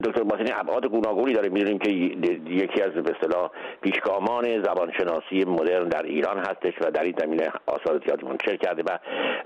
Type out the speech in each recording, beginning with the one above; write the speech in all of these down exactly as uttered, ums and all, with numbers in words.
دکتر باطنی ابعاد گوناگونی داره. میدونیم که یکی از به اصطلاح پیشگامان زبانشناسی مدرن در ایران هستش و در این زمینه آثار زیادی منتشر کرده و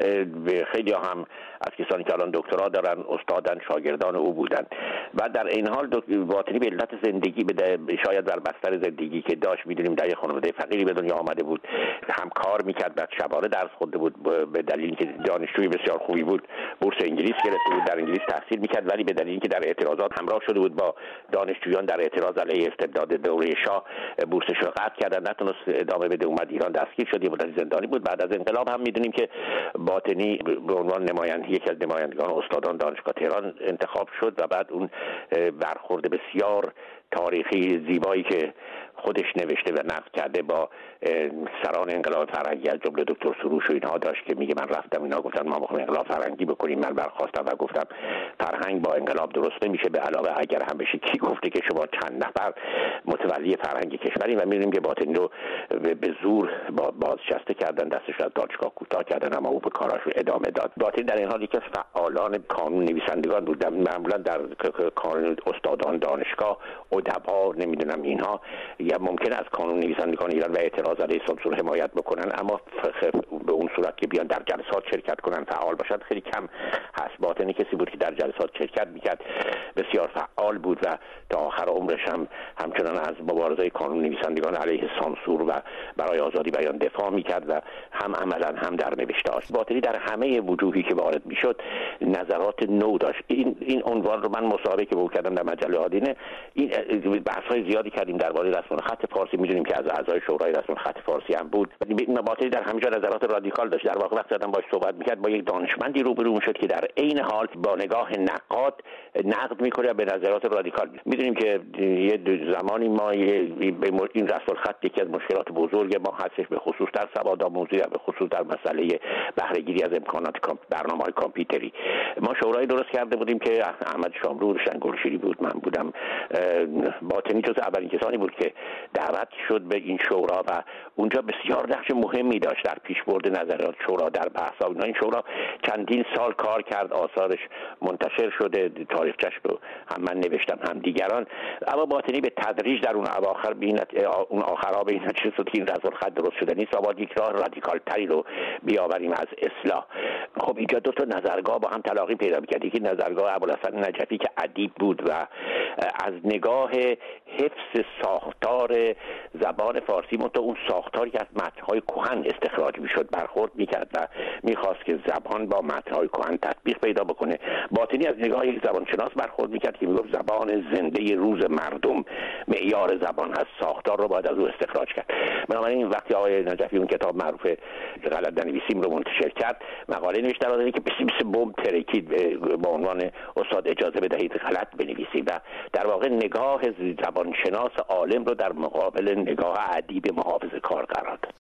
خیلی هم از کسانی که الان دکترا دارن استادان شاگردان او بودن و در این حال باطنی به علت زندگی به شاید در بستر زندگی که داشت، میدونیم در یک خانواده فقیری به دنیا آمده بود، هم کار میکرد، بعد شبانه درس خونده بود، به دلیلی که دانشجوی بسیار خوبی بود بورس انگلیس گرفته بود، در انگلیس تحصیل میکرد، ولی به دلیلی که در اعتراضات همراه شده بود با دانشجویان در اعتراض علیه استبداد دوره شاه، بورسش رو قطع کردن، نتونست ادامه بده، اومد ایران، دستگیر شد، یه مدت زندانی بود. بعد از انقلاب هم میدونیم که باطنی به عنوان نماینده یکی از نمایندگان استادان دانشگاه تهران انتخاب شد و بعد اون برخورد بسیار تاریخی زیبایی که خودش نوشته و نقد کرده با سران انقلاب فرهنگی از جمله دکتر سروش و اینها داشت که میگه من رفتم اینا گفتن ما میخوایم انقلاب فرهنگی بکنیم، من برخاستم و گفتم فرهنگ با انقلاب درست نمیشه، به علاوه اگر هم بشه کی گفته که شما چند نفر متولی فرهنگ کشوری. و میبینیم که باطنی رو به زور بازنشسته کردن، دستش از دانشگاه کوتاه کردن، اما او به کاراش ادامه داد. باطنی در این حال یکی از فعالان کانون نویسندگان بود، معمولا در کانون استادان دانشگاه، ادبا، نمیدونم اینها یا ممکن است کانون نویسندگان ایران و اعتراض علیه سانسور حمایت بکنن، اما به اون صورت که بیان در جلسات شرکت کنن، فعال باشن، خیلی کم هست. باطنی کسی بود که در جلسات شرکت میکرد، بسیار فعال بود و تا آخر عمرش هم همچنان از مبارزه کانون نویسندگان علیه سانسور و برای آزادی بیان دفاع میکرد و هم عملا هم در نوشته‌اش. باطنی در همه وجوهی که وارد میشد نظرات نو داشت. این این عنوان رو من مصاحبه که با کردم در مجله آدینه، این بحث‌های زیادی کردیم درباره رسم خط فارسی. میدونیم که از اعضای شورای رسم خط فارسی هم بود. باطنی در همه جا نظرات رادیکال داشت. در واقع وقتی آدم باهاش صحبت میکرد با یک دانشمندی روبرو میشد که در عین حال با نگاه نقاد نقد میکنه به نظرات رادیکال. میدونیم که یه زمانی ما این رسم الخط یکی از مشکلات بزرگ ما هستش، به خصوص در سوادآموزی و به خصوص در مسئله بهره گیری از امکانات برنامه‌های کامپیوتری. ما شورای درست کرده بودیم که احمد شاملو، روشن گلشیری بود، من بودم. باطنی جز اولین کسانی بود که دعوت شد به این شورا و اونجا بسیار نقش مهمی داشت در پیشبرد نظریات شورا، در بحث‌ها. این شورا چندین سال کار کرد، آثارش منتشر شده، تاریخچه‌اش رو هم من نوشتم هم دیگران. اما باطنی به تدریج در اون اواخر بینت اون آخرها به این چیز که این رسم الخط درست شده نیست، آباد یک راه رادیکال تری رو بیاوریم از اصلاح. خب اینجا دو تا نظرگاه با هم تلاقی پیدا می‌کرد. یکی نظرگاه ابوالحسن نجفی که ادیب بود و از نگاه حفظ ساختار زبان فارسی، منتها اون ساختاری که از متن‌های کهن استخراج میشد برخورد میکرد و میخواست که زبان با متن‌های کهن تطبیق پیدا بکنه. باطنی از نگاه یک زبانشناس برخورد میکرد که میگفت زبان زنده روز مردم معیار زبان هست، ساختار رو باید از او استخراج کرد. بنابراین وقتی آقای نجفی اون کتاب معروف غلط نویسیم رو منتشر کرد، مقاله نوشت در آن که بسیار بسیار بم ترکید با عنوان استاد اجازه بدهید غلط بنویسید و در واقع نگاه زبانشناس عالم رو در مقابل نگاه ادیب محافظه‌کار قرار داد.